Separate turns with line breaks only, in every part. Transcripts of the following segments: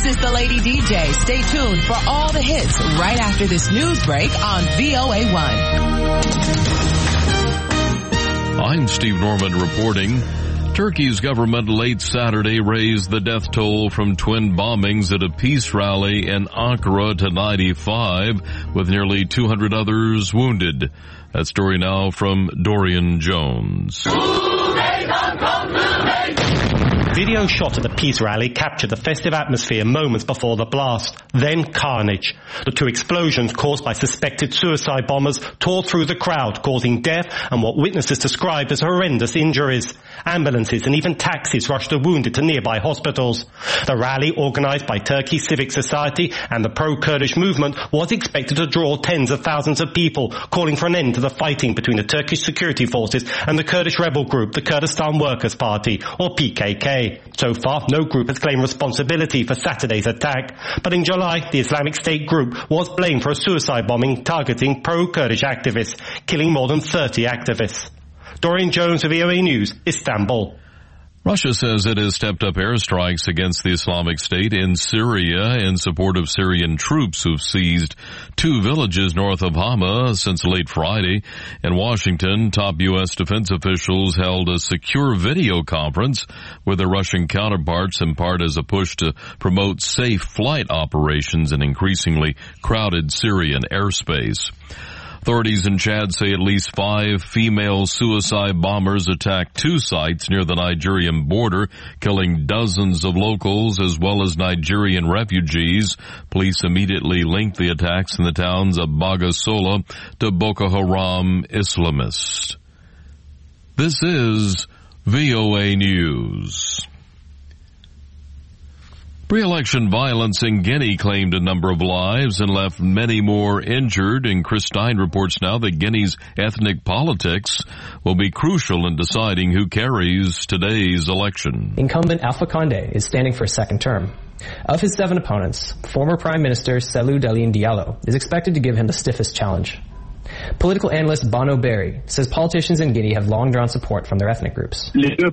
is the Lady DJ. Stay tuned for all the hits right after this news break on VOA1.
I'm Steve Norman reporting. Turkey's government late Saturday raised the death toll from twin bombings at a peace rally in Ankara to 95, with nearly 200 others wounded. That story now from Dorian Jones.
Video shot at the peace rally captured the festive atmosphere moments before the blast. Then carnage. The two explosions caused by suspected suicide bombers tore through the crowd, causing death and what witnesses described as horrendous injuries. Ambulances and even taxis rushed the wounded to nearby hospitals. The rally, organized by Turkey's Civic Society and the pro-Kurdish movement, was expected to draw tens of thousands of people, calling for an end to the fighting between the Turkish security forces and the Kurdish rebel group, the Kurdistan Workers' Party, or PKK. So far, no group has claimed responsibility for Saturday's attack. But in July, the Islamic State group was blamed for a suicide bombing targeting pro-Kurdish activists, killing more than 30 activists. Dorian Jones of VOA News, Istanbul.
Russia says it has stepped up airstrikes against the Islamic State in Syria in support of Syrian troops who've seized 2 villages north of Hama since late Friday. In Washington, top U.S. defense officials held a secure video conference with their Russian counterparts, in part as a push to promote safe flight operations in increasingly crowded Syrian airspace. Authorities in Chad say at least 5 female suicide bombers attacked 2 sites near the Nigerian border, killing dozens of locals as well as Nigerian refugees. Police immediately linked the attacks in the towns of Bagasola to Boko Haram Islamists. This is VOA News. Pre-election violence in Guinea claimed a number of lives and left many more injured, and Chris Stein reports now that Guinea's ethnic politics will be crucial in deciding who carries today's election.
Incumbent Alpha Condé is standing for a second term. Of his 7 opponents, former Prime Minister Cellou Dalein Diallo is expected to give him the stiffest challenge. Political analyst Bono Berry says politicians in Guinea have long drawn support from their ethnic groups.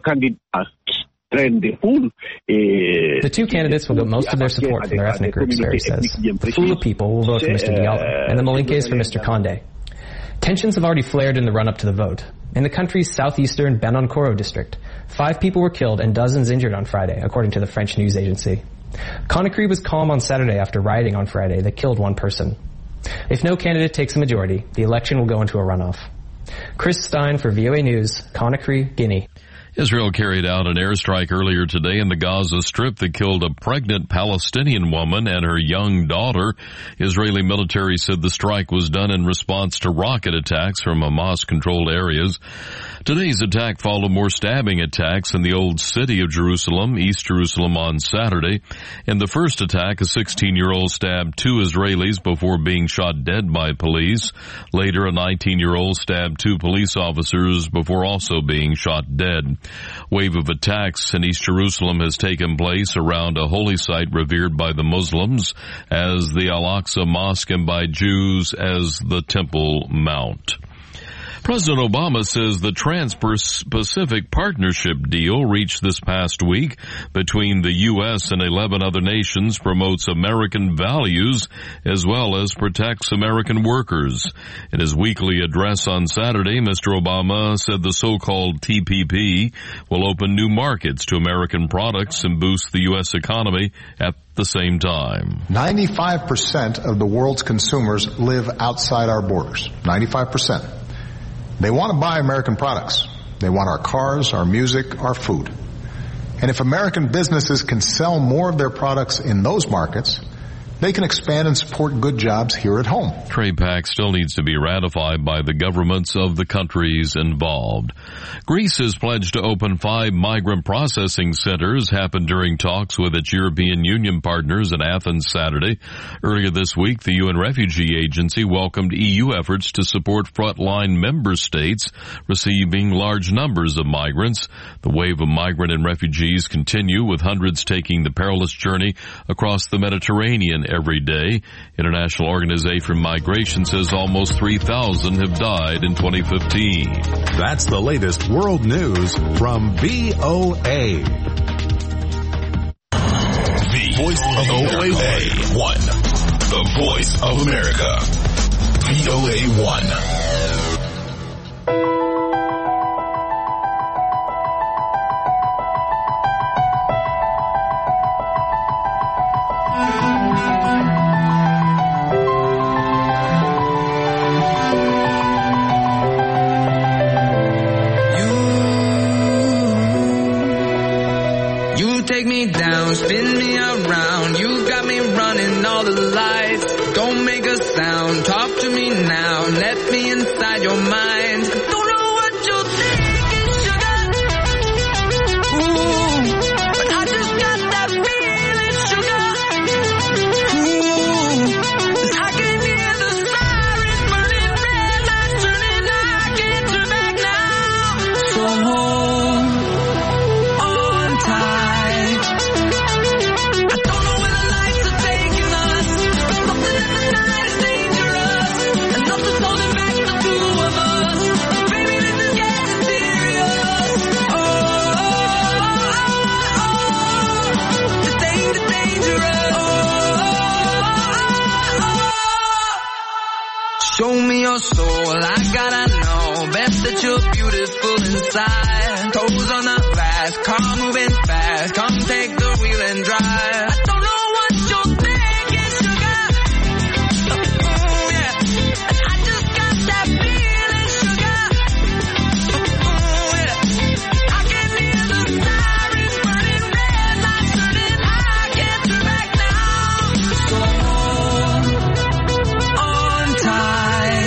The 2 candidates will get most of their support from their ethnic groups, Berry says. The Fula people will vote for Mr. Diallo, and the Malinkes for Mr. Condé. Tensions have already flared in the run-up to the vote. In the country's southeastern Banankoro district, 5 people were killed and dozens injured on Friday, according to the French news agency. Conakry was calm on Saturday after rioting on Friday that killed 1 person. If no candidate takes a majority, the election will go into a runoff. Chris Stein for VOA News, Conakry, Guinea.
Israel carried out an airstrike earlier today in the Gaza Strip that killed a pregnant Palestinian woman and her young daughter. Israeli military said the strike was done in response to rocket attacks from Hamas-controlled areas. Today's attack followed more stabbing attacks in the old city of Jerusalem, East Jerusalem, on Saturday. In the first attack, a 16-year-old stabbed 2 Israelis before being shot dead by police. Later, a 19-year-old stabbed 2 police officers before also being shot dead. Wave of attacks in East Jerusalem has taken place around a holy site revered by the Muslims as the Al-Aqsa Mosque and by Jews as the Temple Mount. President Obama says the Trans-Pacific Partnership deal reached this past week between the U.S. and 11 other nations promotes American values as well as protects American workers. In his weekly address on Saturday, Mr. Obama said the so-called TPP will open new markets to American products and boost the U.S. economy at the same time.
95% of the world's consumers live outside our borders. 95%. They want to buy American products. They want our cars, our music, our food. And if American businesses can sell more of their products in those markets, they can expand and support good jobs here at home.
Trade pact still needs to be ratified by the governments of the countries involved. Greece has pledged to open 5 migrant processing centers, happened during talks with its European Union partners in Athens Saturday. Earlier this week, the UN Refugee Agency welcomed EU efforts to support frontline member states receiving large numbers of migrants. The wave of migrant and refugees continue, with hundreds taking the perilous journey across the Mediterranean every day. International Organization for Migration says almost 3,000 have died in 2015.
That's the latest world news from VOA. voice of VOA 1. The voice of America. VOA 1.
Take me down, spin me around. You got me running all the lights. Don't make a sound, talk to me now. Let me inside your mind. Don't know what you're thinking, sugar. Ooh, but I just got that feeling, sugar. Ooh, and I can hear the sirens burning, red lights turning. I can't turn back now. So hold on tight. Show me your soul, I gotta know. Best that you're beautiful inside. Toes on the glass, car moving fast. Come take the wheel and drive. I don't know what you're thinking, sugar. Oh, yeah. And I just got that feeling, sugar. Oh, yeah. I can hear the sirens burning, red lights turning. I can't turn back now. So hold on tight.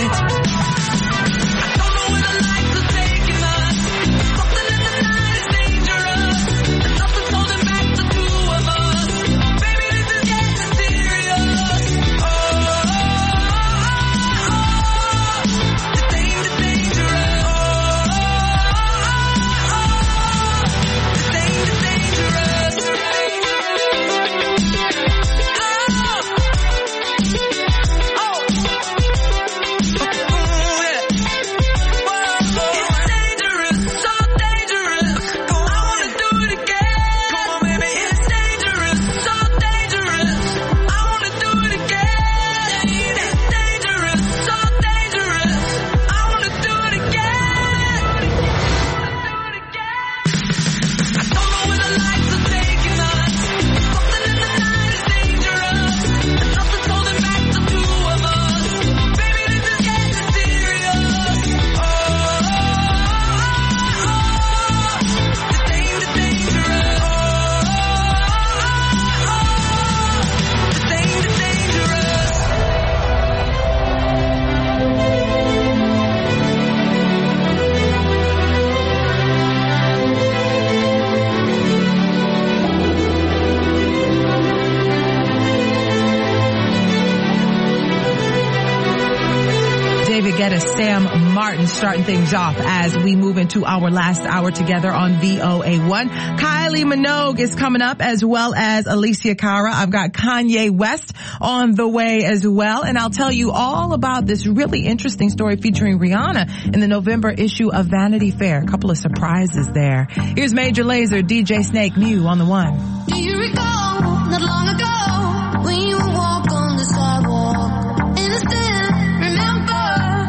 Sam Martin starting things off as we move into our last hour together on VOA1. Kylie Minogue is coming up, as well as Alicia Cara. I've got Kanye West on the way as well. And I'll tell you all about this really interesting story featuring Rihanna in the November issue of Vanity Fair. A couple of surprises there. Here's Major Lazer, DJ Snake, Mew on the one.
Do you recall not long ago when you would walk on the sidewalk? Innocent, remember?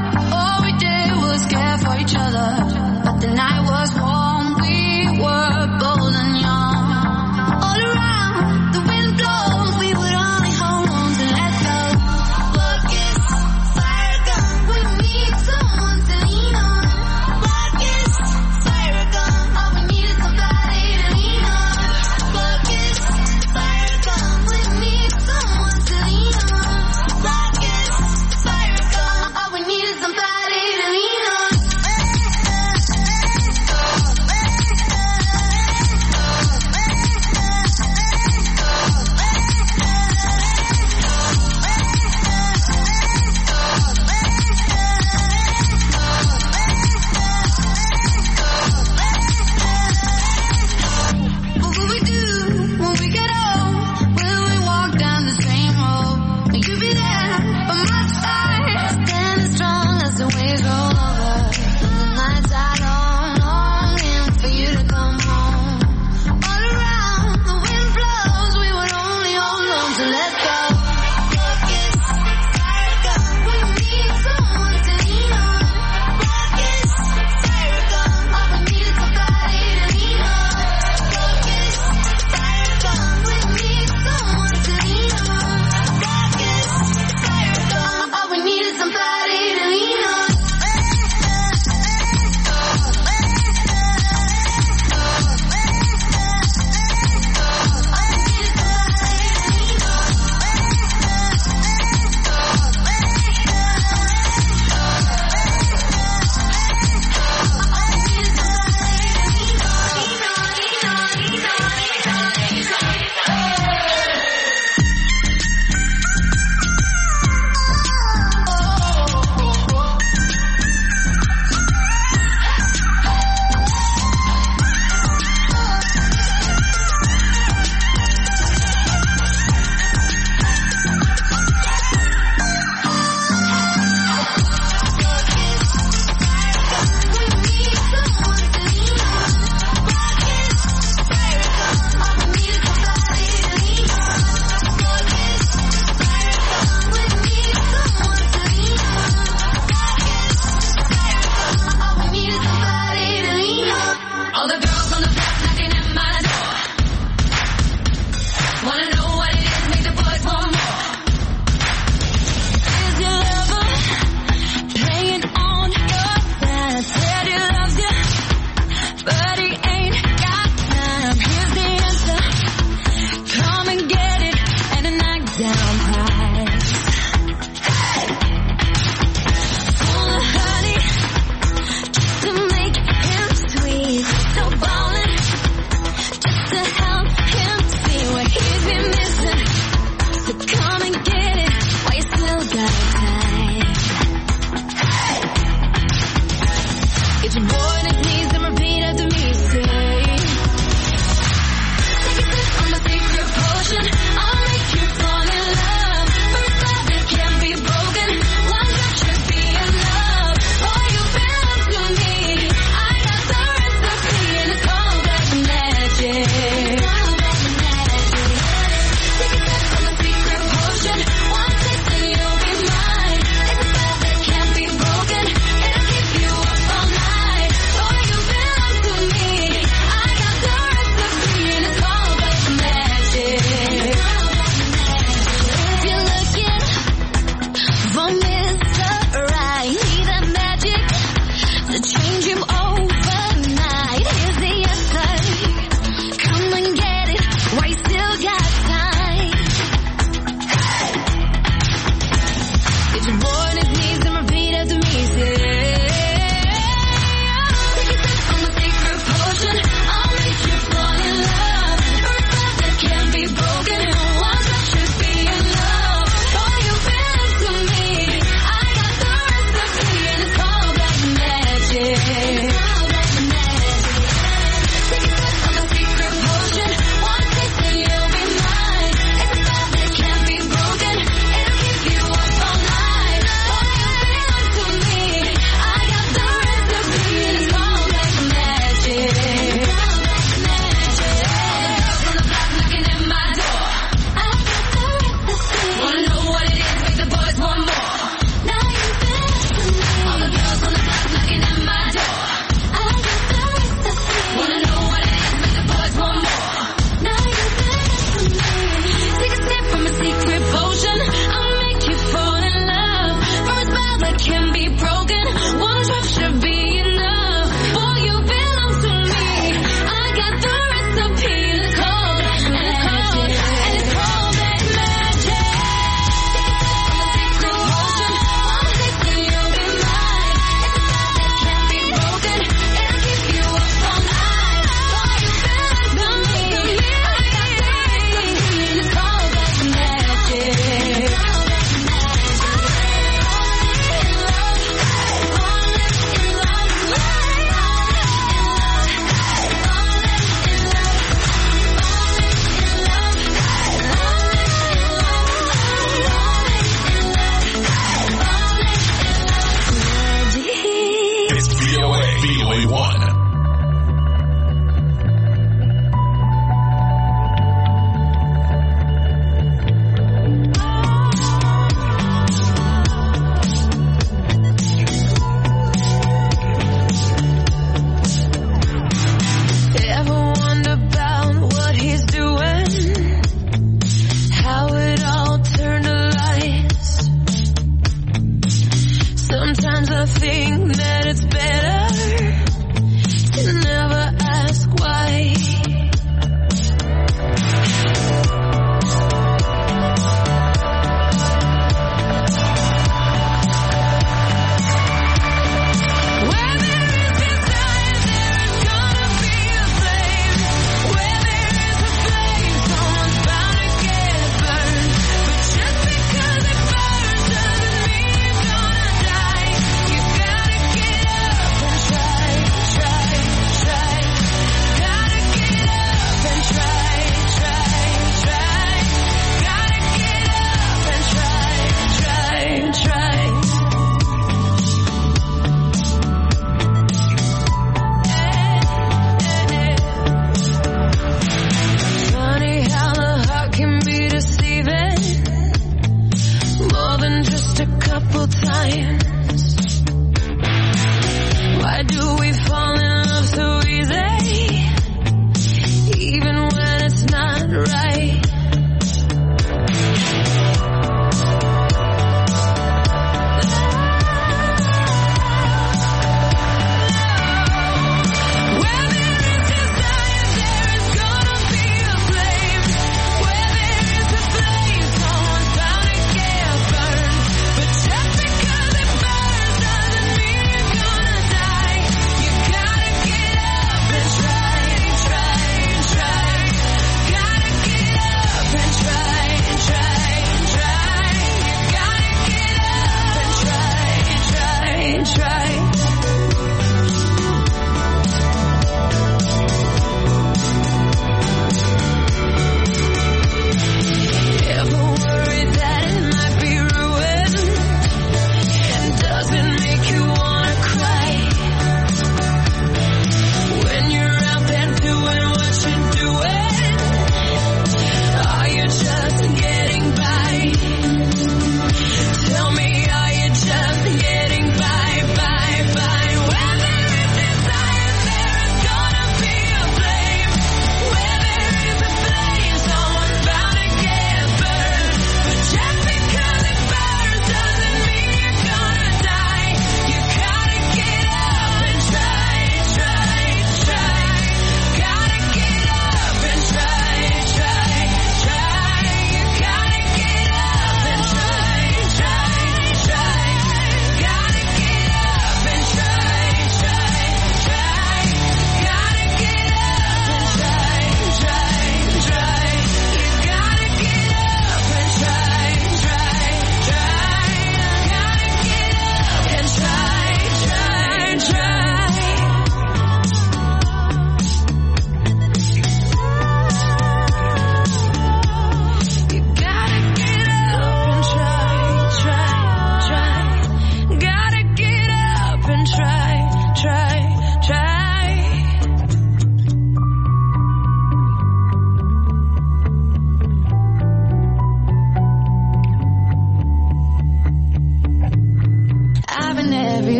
All we did was care for each other. But the night was warm, we were bold and young. All around, the wind blows, we would only hold on to let go. Look, it's fire gun, we need someone to lean on. Look, it's fire gun, all we need is somebody to lean on. Look, it's fire gun, we need someone to lean on.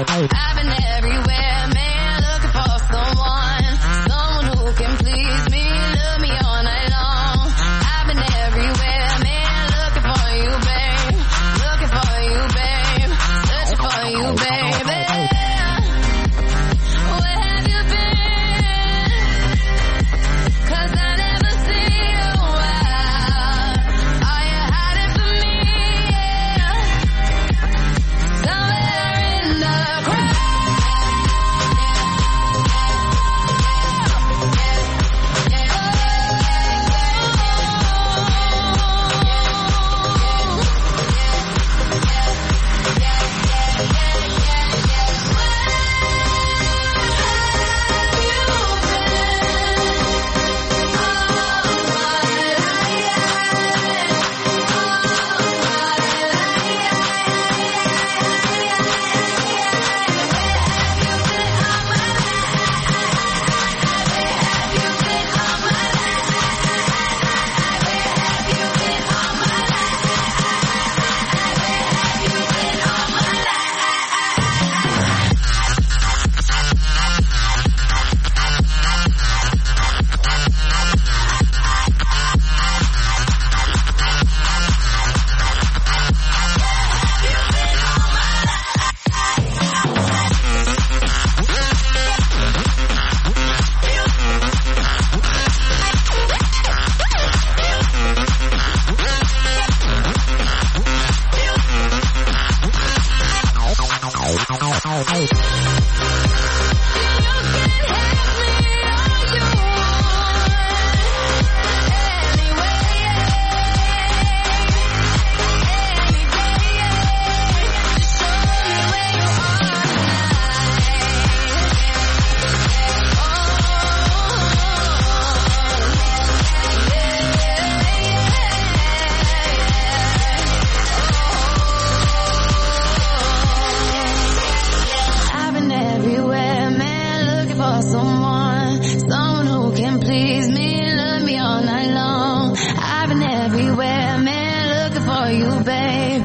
I've been everywhere, man, looking for someone who can please me, love me all night long. I've been everywhere, man, looking for you, babe, searching for you, baby. Where have you been? 'Cause I never see you out. Are you hiding from me? Somewhere in the crowd. Someone who can please me, love me all night long. I've been everywhere, man, looking for you, babe,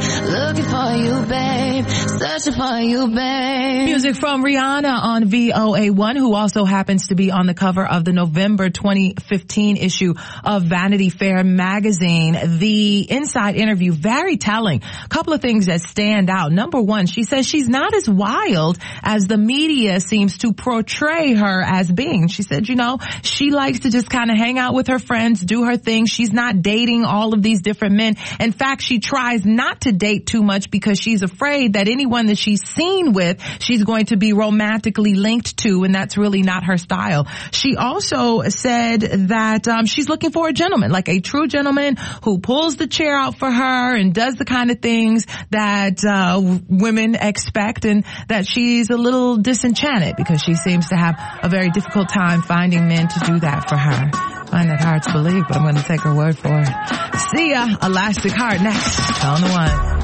searching for you, babe.
Music from Rihanna on VOA1, who also happens to be on the cover of the November 2015 issue of Vanity Fair magazine. The inside interview, very telling. A couple of things that stand out. Number one, she says she's not as wild as the media seems to portray her as being. She said, she likes to just kind of hang out with her friends, do her thing. She's not dating all of these different men. In fact, she tries not to date too much because she's afraid that anyone that she's seen with, she's going to be romantically linked to, and that's really not her style. She also said that she's looking for a gentleman, like a true gentleman who pulls the chair out for her and does the kind of things that women expect, and that she's a little disenchanted because she seems to have a very difficult time finding men to do that for her. I find that hard to believe, but I'm going to take her word for it. See ya. Elastic Heart next on the one.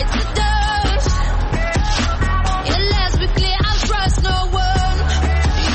Let's be clear, I'll trust no one.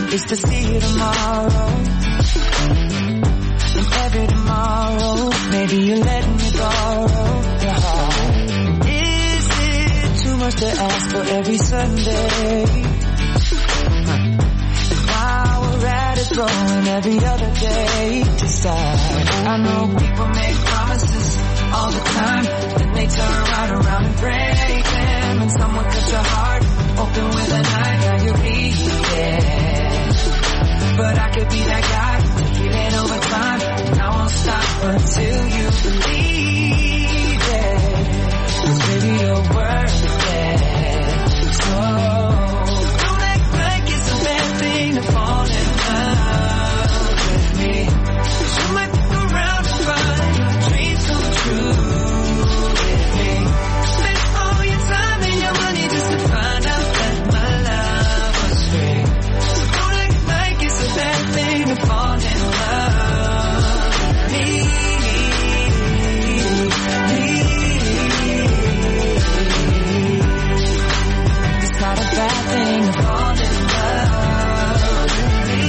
is to see you tomorrow. And every tomorrow, maybe you're letting me borrow your heart. Is it too much to ask for every Sunday? And while we're at it, throwing every other day decide. I know people make promises all the time, then they turn right around and break them. And someone cut your heart open with a knife, now you're bleeding. But I could be that guy, heal it over time, and I won't stop until you believe it. 'Cause baby, you're worth it. So don't act like it's a bad thing to fall in love with me. 'Cause you might look around and find your dreams come true with me. Spend all your time and your money just to find out that my love was free. So don't act like it's a bad thing to fall in love with me. It's not a bad thing to fall in love with me.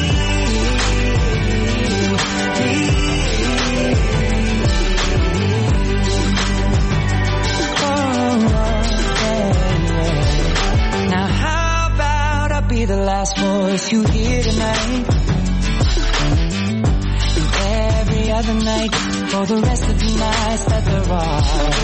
Now how about I be the last voice you hear tonight, and every other night for the rest of the nights that there are.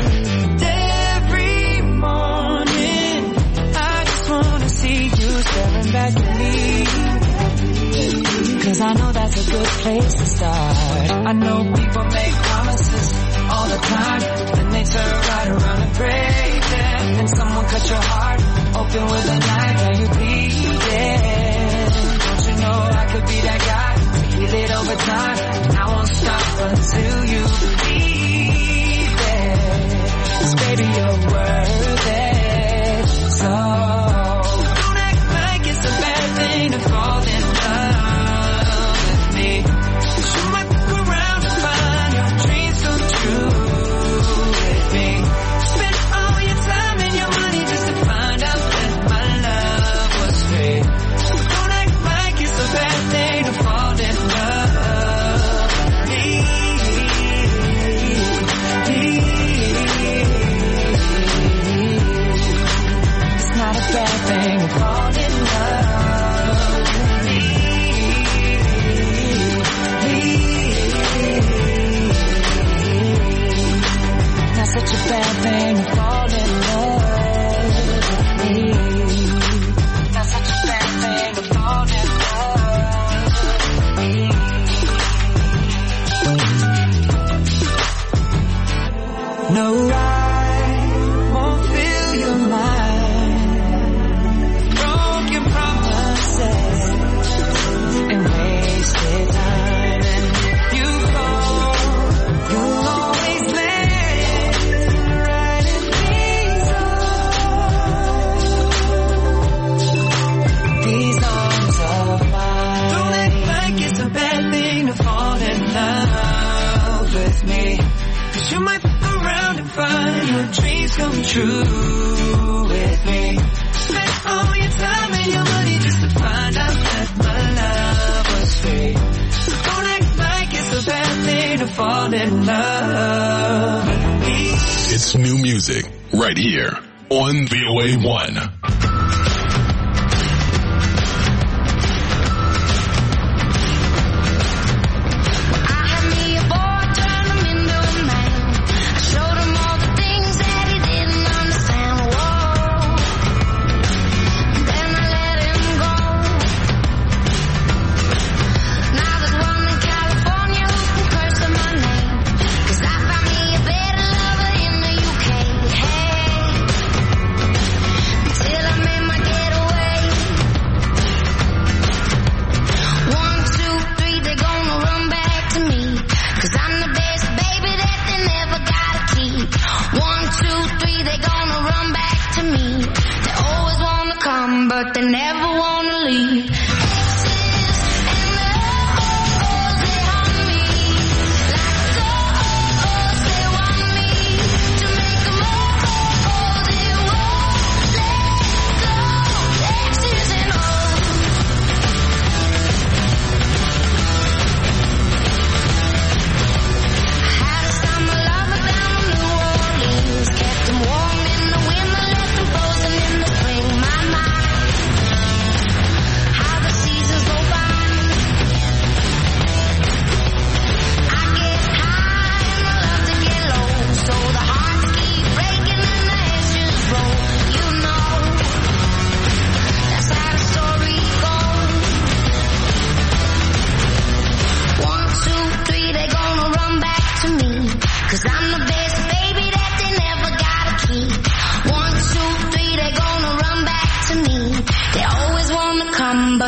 Every morning I just wanna see you staring back at me, 'cause I know that's a good place to start. I know people make promises all the time, and they turn right around and break them. And someone cut your heart open with a knife, now you're bleeding. Don't you know I could be that guy to heal it over time, and I won't stop until you believe it. 'Cause baby, you're worth it. So don't act like it's a bad thing to fall in love with me. 'Cause you might look around and find your dreams come true with me. Spend all your time and your money just to find out that my love was free. So don't act like it's a bad thing to fall in love with me. It's not a bad thing to fall in love with me. Not such a bad thing to fall in love with me. Not such a bad thing to fall in love with me. No, I won't fill your mind with broken promises and wasted time. And if you fall, you'll always land right in these arms of mine. Don't act like it's a bad thing to fall in love with me. 'Cause you might look around and find your dreams come true with me. Spend all your time and your money just to find out that my love was free. So don't act like it's a bad thing to fall in love with me.
It's new music right here on VOA1.
But they never wanna leave. Exes and the hoes, they haunt me. Like souls, they want me to make them all. They won't let go. Exes and hoes.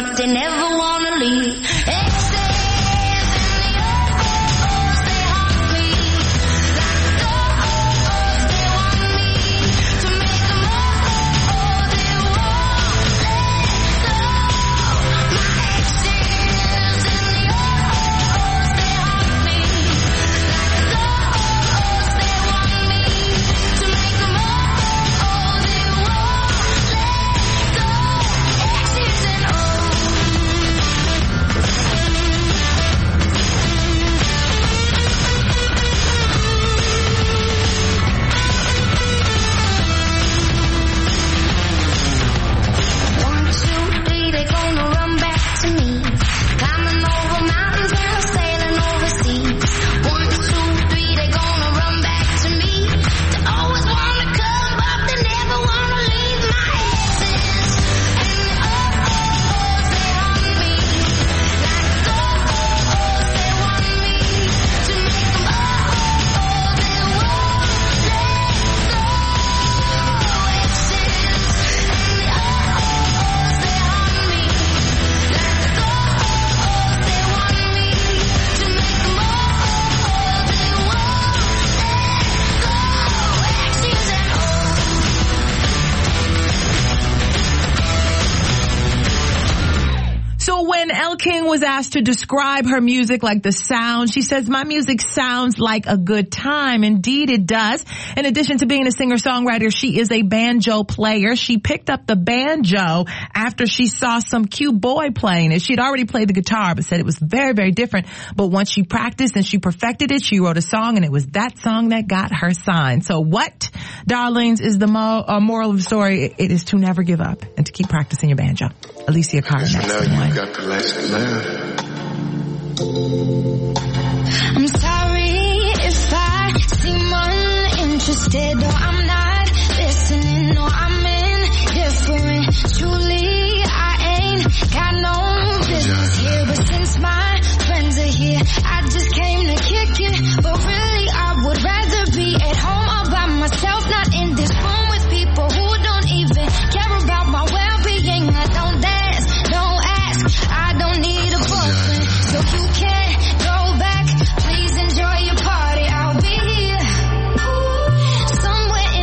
but they never wanna leave.
King was asked to describe her music, like the sound. She says, my music sounds like a good time. Indeed, it does. In addition to being a singer-songwriter, she is a banjo player. She picked up the banjo after she saw some cute boy playing it. She had already played the guitar, but said it was very, very different. But once she practiced and she perfected it, she wrote a song, and it was that song that got her signed. So what, darlings, is the moral of the story? It is to never give up and to keep practicing your banjo. Alicia Cara next.
Now you got the last laugh.
I'm sorry if I seem uninterested, or I'm not listening, or I'm indifferent. Truly, I ain't got no business here, but since my friends are here, I just came to kick it. But really, I would rather be at home all by myself, not in this room with people who don't even care about my well-being. I don't dance, don't ask, I don't need a boyfriend, so you can't go back. Please enjoy your party, I'll be here somewhere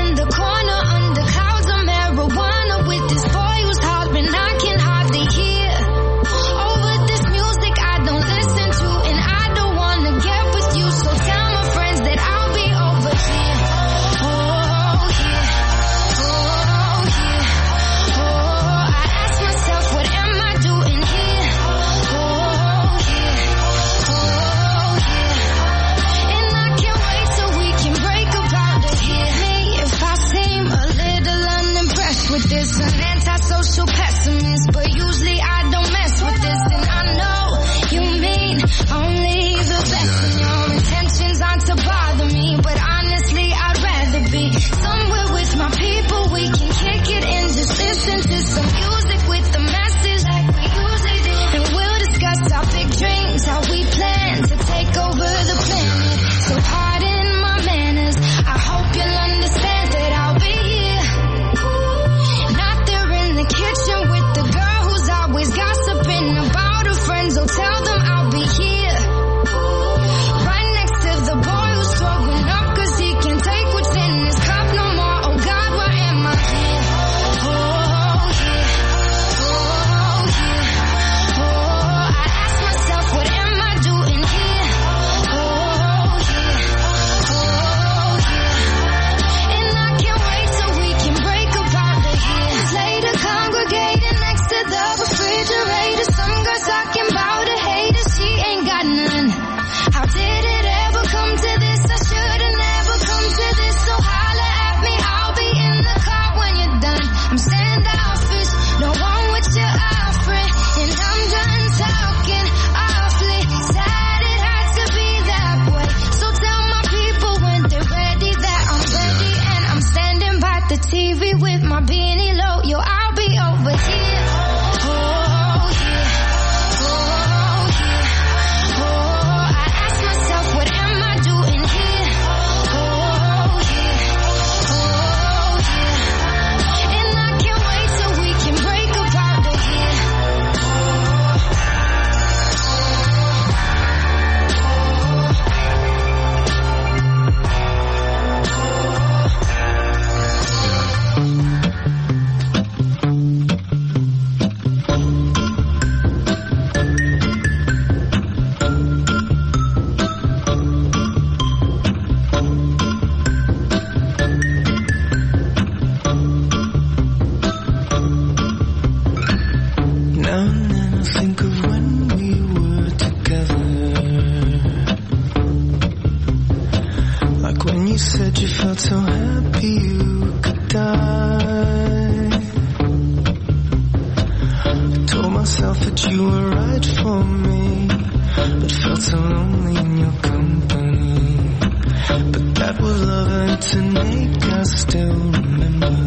myself that you were right for me, but felt so lonely in your company. But that was love and to make us still remember.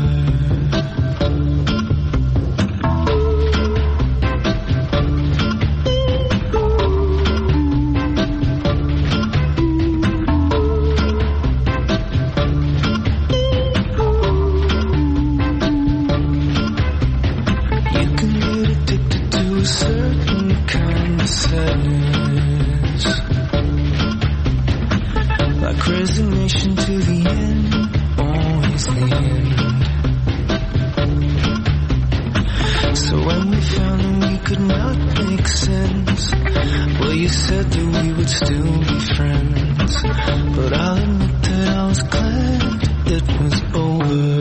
Resignation to the end, always the end. So when we found that we could not make sense, well, you said that we would still be friends. But I'll admit that I was glad it was over.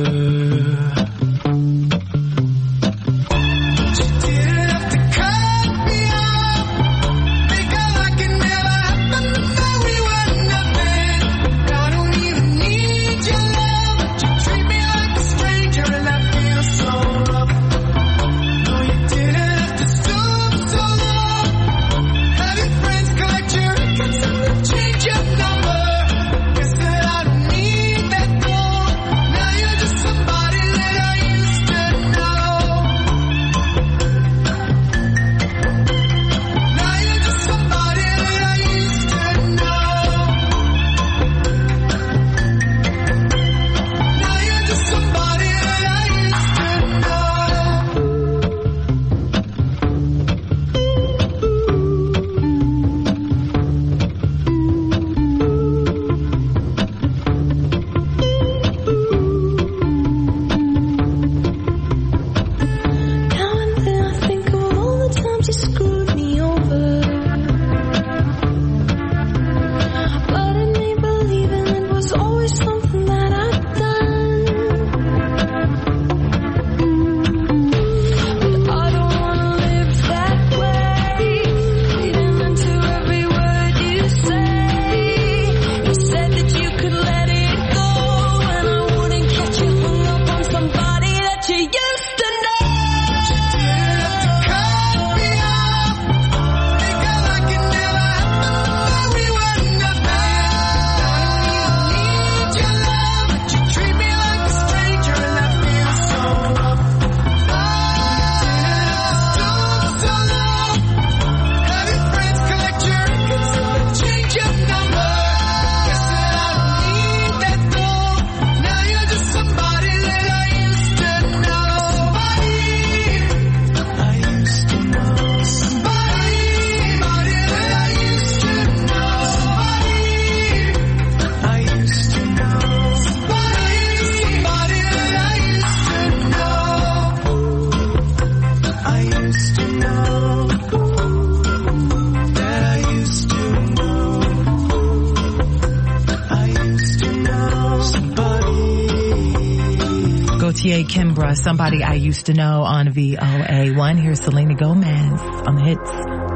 Kimbra, Somebody I Used to Know on VOA1. Here's Selena Gomez on the hits.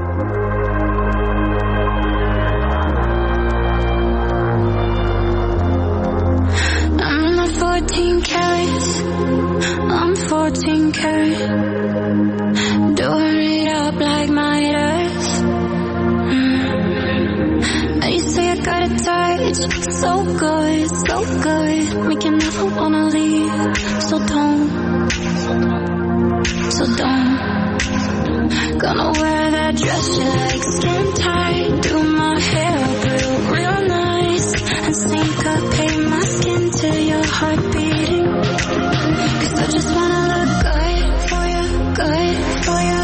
I'm not 14 carats, I'm 14 karat. Doing it up like Midas. You say I got a touch, so good, so good. Make you never wanna leave. So don't. Gonna wear that dress you like, skin tight. Do my hair up real nice. And syncopate my skin to your heart beating. 'Cause I just wanna look good for you, good for you.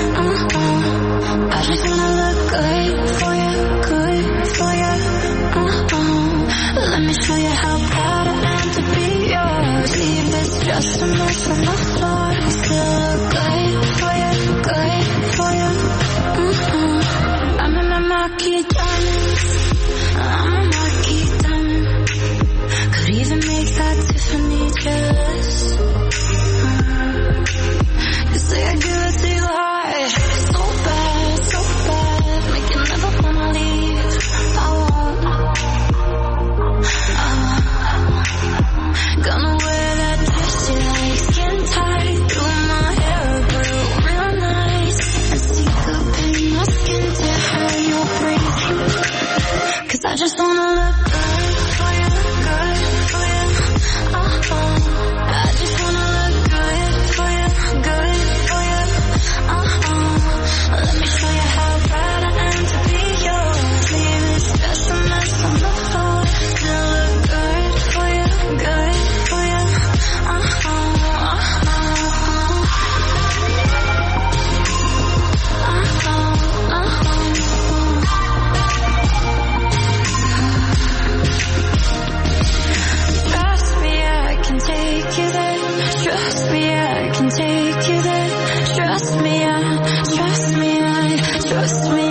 I just wanna look good for you, good for you. Let me show you how proud I am to be yours. Leave this just a mess on the floor. Still look good for you, good for you. I'm in my marquee diamonds. I'm a marquee diamond. Could even make that Tiffany jealous. You say I give it to you hard, so bad, make you never wanna leave. I won't. Gonna wear that dress you like, skin tight. Do my I can take you there. Trust me, trust me, trust me,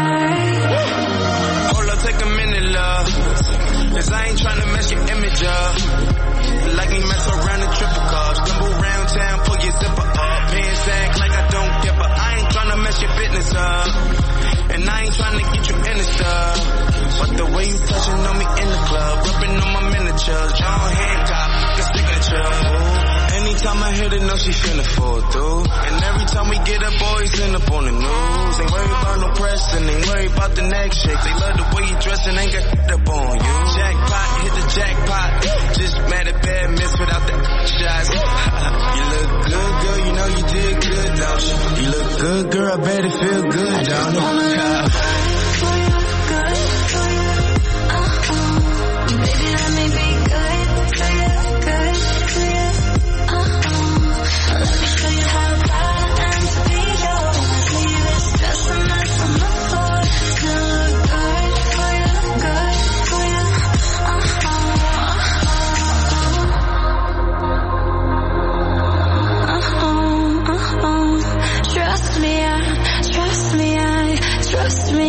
Hold up, take a minute, love. 'Cause I ain't tryna mess your image up. Like me mess around in triple cups. Stumble around town, pull your zipper up. Pants act like I don't give a. I ain't tryna mess your fitness up. And I ain't tryna get you in the stuff. But the way you touching on me in the club, rubbing on my miniatures, John Hancock, the signature. Anytime I hit it, know she finna fall through. And every time we get up, boys end up on the news. Ain't worried about no pressing, ain't worried about the next shit. They love the way you dressing, ain't got shit up on you. Jackpot, hit the jackpot. Just mad at bad miss without the shots. You look good, girl, you know you did good, don't you? You look good, girl, I bet it feel good, don't you?
Baby, let me be good for you, good for you. Let me show you how bad I am to be yours. Leave it stress and mess on the floor. Still look good for you, good for you. Trust me, trust me, trust me.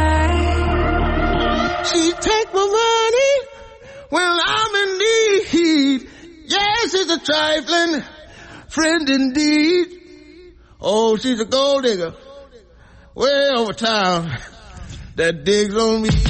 She take my money when I'm in need. Yes, it's a trifling friend indeed. Oh, she's a gold digger way over town that digs on me.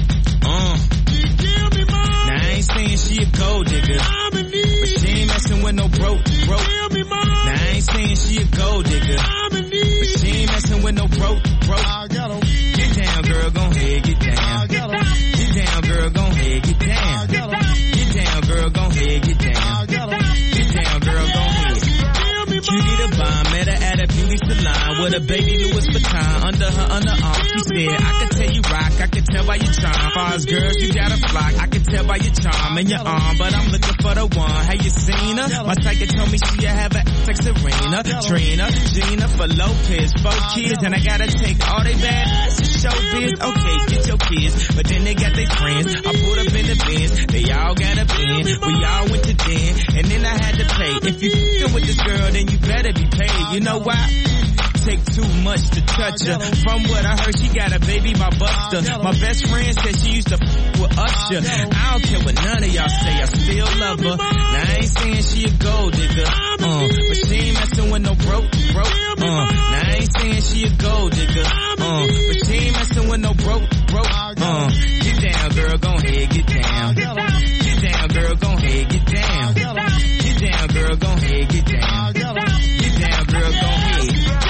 Now I ain't saying she a gold digger, but she ain't messing with no broke. Now I ain't saying she a gold digger, but she ain't messing with no broke. Get down, girl, gon' head, get down. Get down, girl, gon' head, get down. Get down, girl, gon' head, get down. Get down, girl, gon' head. Cutie the bomb, met her at a beauty salon with a baby Louis Vuitton under her underarm. She said, I can tell you rock, I can tell by your charm. Far as girls, you got a flock, I can tell by your charm and your arm. But I'm looking for the one, have you seen her? My psychic told me she have a like Serena, Trina, Gina, for Lopez, 4 kids, and I gotta take all they bad to showbiz. Okay, get your kids, but then they got their friends. I pulled up in the Benz, they all got a bin. We all went to den, and then I had to pay. If you f***ing with this girl, then you better be paid. You know why? Take too much to touch her. From what I heard, she got a baby by Buster. My best friend said she used to f*** with Usher. I don't care what none of y'all say, I still love her. Now I ain't saying she a gold digger, but she ain't messing with no broke. Now I ain't saying she a gold digger, but she ain't messing with no broke. Get down, girl, gon' head, get down. Get down, girl, gon' head, get down. Get down, girl, gon' head, get down. Get down, girl, gon' head.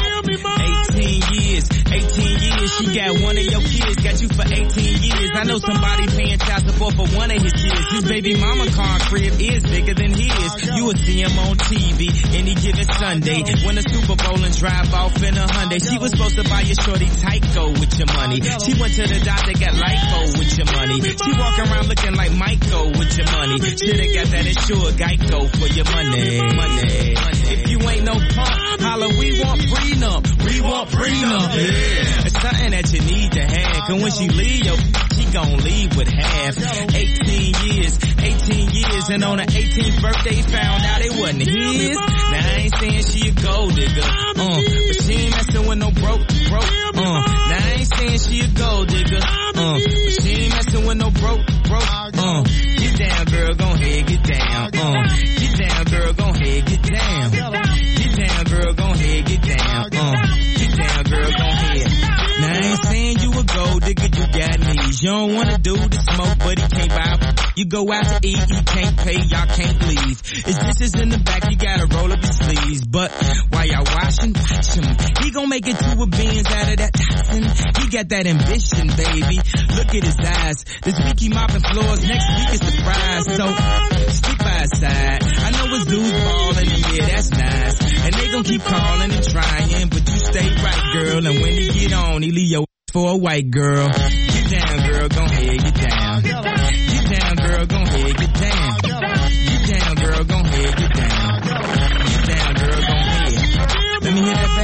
18 years, she got one of your kids, got you for 18 years. I know somebody paying child support for one of his kids. His baby mama car crib is bigger than his. You will see him on TV any given Sunday. Win a Super Bowl and drive off in a Hyundai. She was supposed to buy your shorty Tyco with your money. She went to the doctor, got Lyco with your money. She walk around looking like Michael with your money. Shoulda got that insured Geico for your money. If you ain't no punk, holla, we want prenup. We want prenup. Yeah. It's something that you need to have. Cause when she leave, she gon' leave with half. 18 years, and on her 18th birthday found out it wasn't his. Now I ain't saying she a gold digger, but she ain't messing with no broke. Now I ain't saying she a gold digger, but she ain't messing with no broke. Get down, girl, gon' head, get down. Get down, girl, gon' head, get down. Get down, girl, gon' head, get down. Get down, girl, gon' head. Now I ain't saying you a gold digger, you got knees. You don't wanna do the smoke, but he can't buy. You go out to eat, he can't pay, y'all can't leave. His dishes in the back, you gotta roll up your sleeves. But while y'all washing, watch him. He gon' make it to a Benz out of that toxin. He got that ambition, baby. Look at his eyes. This week he mopping floors, next week is surprise. So stick by his side. I know his dudes ballin', and yeah, that's nice. And they gon' keep calling and trying, but you stay right, girl. And when he get on, he leave your for a white girl. Get down, girl, gon' head, get down. Get down, girl, gon' head, get down. Get down, girl, gon' head, get down. Get down, girl, gon' head. Let me hear that back.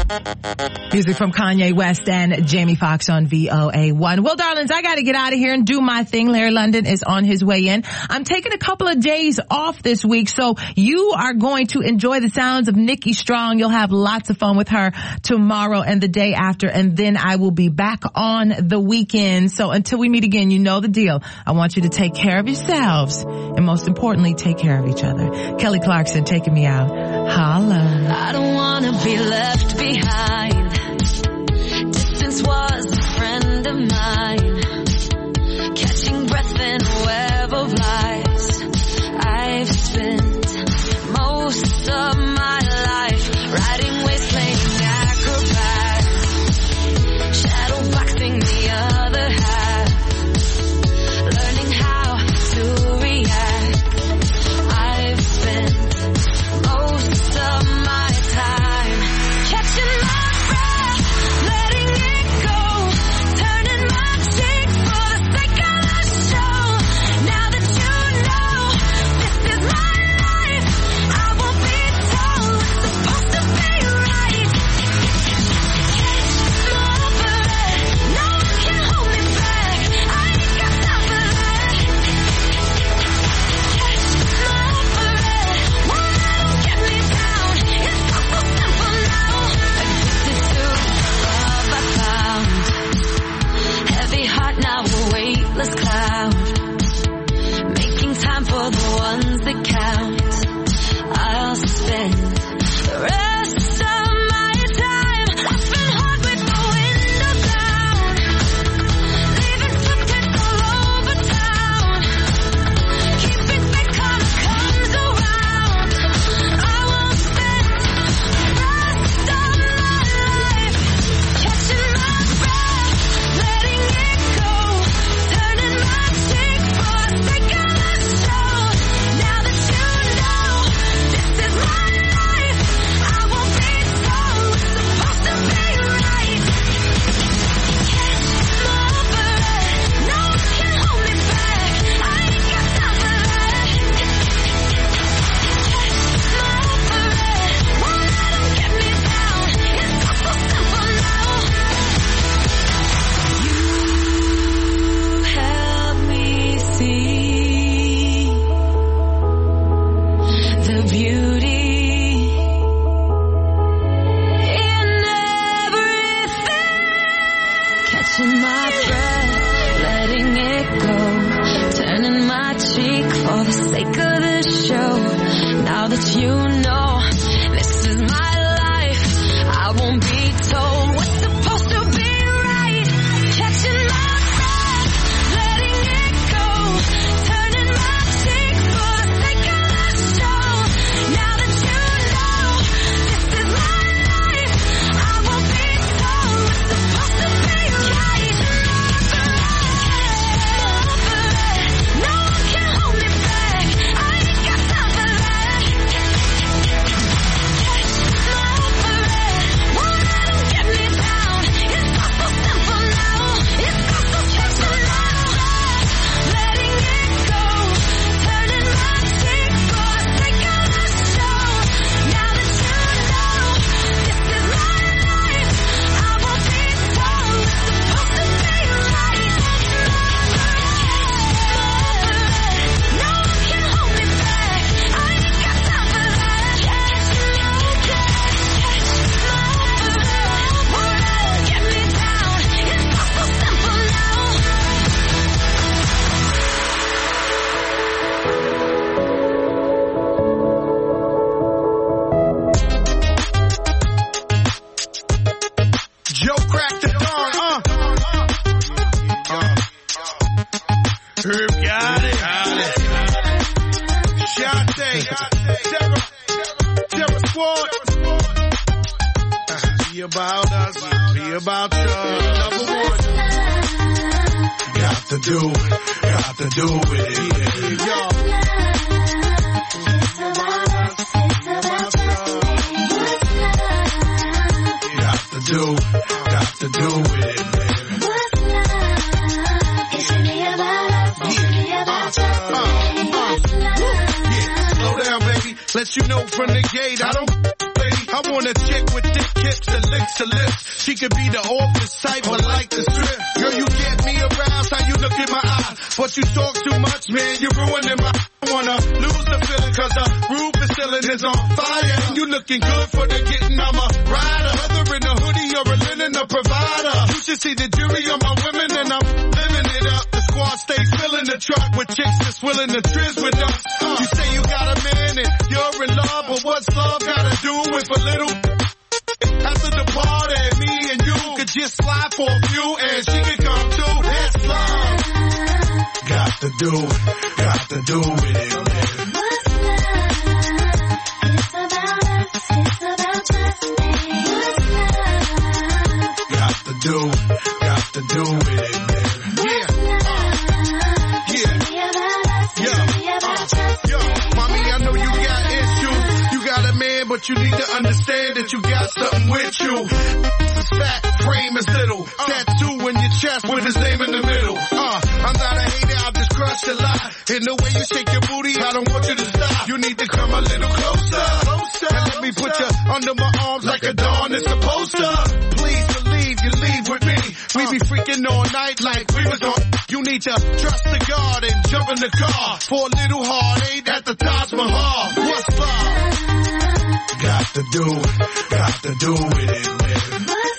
Music from Kanye West and Jamie Foxx on VOA1. Well, darlings, I gotta get out of here and do my thing. Larry London is on his way in. I'm taking a couple of days off this week, so you are going to enjoy the sounds of Nikki Strong. You'll have lots of fun with her tomorrow and the day after, and then I will be back on the weekend. So until we meet again, you know the deal. I want you to take care of yourselves, and most importantly, take care of each other. Kelly Clarkson taking me out. Holla.
I don't wanna be left behind. Distance was a friend of mine. Catching breath in a web of lies. I've spent most of my life riding waves, playing acrobat, shadow boxing the other half, learning how to react. I've spent most of my time catching my breath, letting it go, turning my cheek for the sake of the show. Now that you know this is my life, I won't be told what's supposed to be right. Catch my breath, no one can hold me back. I ain't got time for that. Catch my breath, won't let 'em get me down. It's all so simple now. Addicted to the love I found. Heavy heart now a weightless cloud. Making time for the ones that count. I'll spend the rest of my time laughing hard with the window down, leaving footprints all over town. Keeping faith karma comes around. I won't spend the rest of my life catching my breath, letting it go, turning my cheek for the sake of the show. Now that you know this is my life, I won't be told what's supposed to be right. Catch my breath, no one can hold me back. I ain't got time for that. Catch my breath, won't let 'em get me down. It's all so simple now. You help me see the beauty in everything. Catching my breath, letting it go, turning my cheek for the sake of the show. Now that you know this is my life, I won't be told what's supposed to be right. Catching my breath, letting it go, turning my cheek for the sake of the show. Now that you know this is my life, I won't be told what's supposed to be right. No one can hold me back. I ain't got time for that. Catch my breath, won't let 'em get me down. It's all so simple now. It's all so simple now. Letting it go, turning my cheek for the sake of the show. Now that you know this is my life, I won't be told what's supposed to be right. No one can hold me back. I ain't got time for that. Catch my breath, won't let 'em get me down. It's all so simple now.
Joe cracked the dawn, Herb got it. Shante, Terror Squad. Be about us, be about you. Number one. Got to do with it. Y'all. Got to do with it, baby. Slow down, baby. Let you know from the gate, I don't, baby. I want a chick with thick hips and licks her lips. She could be the office type, but like the strip. Girl, you get me aroused, how you look in my eyes. But you talk too much, man, you're ruining my... I wanna lose the feeling, cause the roof is ceiling is on fire. And you looking good for the getting, I'm a rider. Whether in a hoodie or a linen, a provider. You should see the jury on my women, and I'm living it up. The squad stays filling the truck with chicks that's willing to trizz with us. You say you got a man and you're in love, but what's love gotta do with a little... After the party, me and you could just slide for a few, and she could come too. That's love. Got to do with it, man.
What's love? It's about us, it's about trust me. What's love?
Got to do with it, man.
What's love? It's about us, it's about trust me.
Yo, mommy, I know you got issues. You got a man, but you need to understand that you got something with you. It's fat, frame is little. Tattoo in your chest with his name in the middle. I'm not a hater, I just crush a lot. In the way you shake your booty, I don't want you to stop. You need to come a little closer. And let me put you under my arms like a dawn is supposed to. Please believe you leave with me. We be freaking all night like we was on. You need to trust the God and jump in the car for a little heartache at the Taj Mahal. What's love? Got to do with it, man.